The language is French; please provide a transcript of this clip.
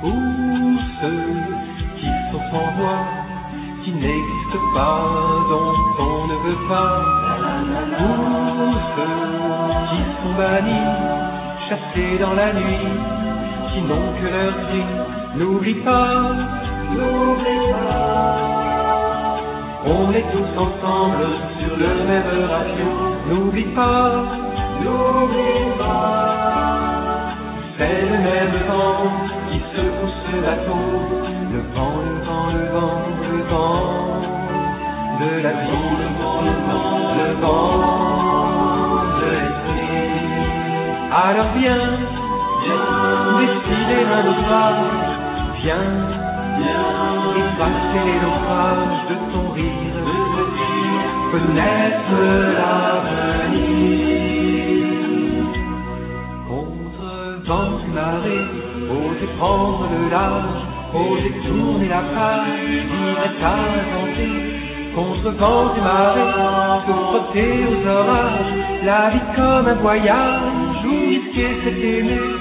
Pour ceux qui sont sans voix, qui n'existent pas, dont on ne veut pas. Pour ceux qui sont bannis, chassés dans la nuit, qui n'ont que leur cri. N'oublie pas, n'oublie pas. On est tous ensemble sur le même radio. N'oublie pas, n'oublie pas. C'est le même vent qui secoue ce bateau. Le vent, le vent, le vent, le vent de la vie, le vent de l'esprit. Alors viens, défiler un naufrage, viens, effacer les naufrages de ton rire, connaître l'avenir. Contre vent et marée, oser prendre le large, oser tourner la page, vivre est à inventer. Contre vent et marée, se frotter aux orages, la vie comme un voyage, où risquer c'est aimer.